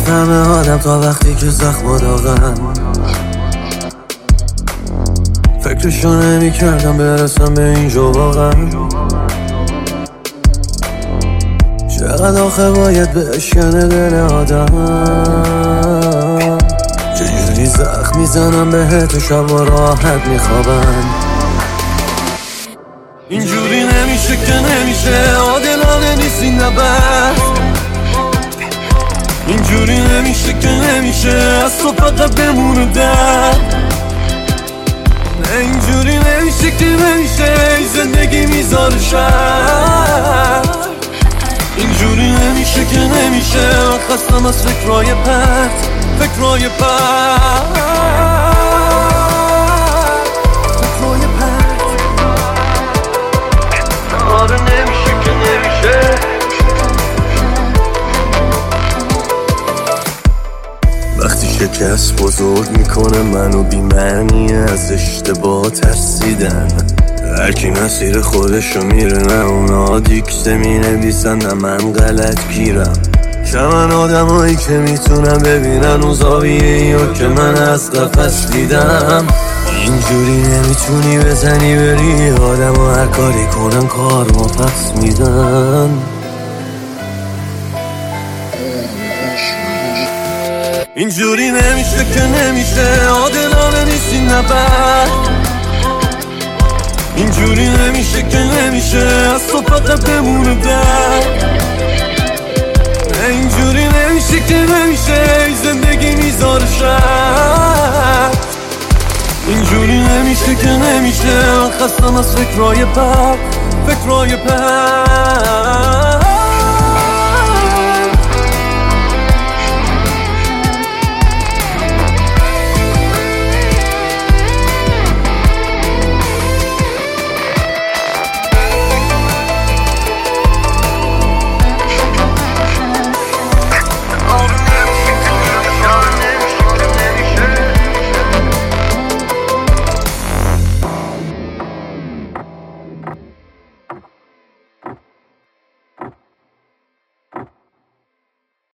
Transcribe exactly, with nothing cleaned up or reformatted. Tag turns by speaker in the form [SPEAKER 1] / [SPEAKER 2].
[SPEAKER 1] نمیفهمه آدم تا وقتی که زخم داغن. فکرشو نمی کردم برسم به اینجا واقعا. چقدر آخه باید بشکنه دل آدم. چجوری زخم میزنم بهت و شب و راحت میخوابن. اینجوری نمیشه که نمیشه، عادلانه نیست این نبرد. اینجوری نمیشه که نمیشه، از تو فقط بمونه درد. نه اینجوری نمیشه که نمیشه، زندگی میذاره شر. اینجوری نمیشه که نمیشه، خستم از فکرهای پرت، فکرهای پرت، فکرهای پرت. آره نمیشه که نمیشه. وقتی شکست بزرگ میکنه منو بی‌معنی از اشتباه ترسیدن. هرکی مسیر خودشو میره، نه اونا دیکته مینویسن نه من غلط گیرم. شمن آدمایی که میتونن ببینن اون زاویه‌ایو که من از قفس دیدم. اینجوری نمیتونی بزنی بری آدم و هر کاری کنن کار ما پس میدن. اینجوری نمیشه که نمیشه، عادلانه نیست این نبرد. اینجوری نمیشه که نمیشه، از تو فقط بمونه درد. نه اینجوری نمیشه که نمیشه، زندگی میذاره شر. اینجوری نمیشه که نمیشه، خستم از فکرهای بد، فکرهای بد.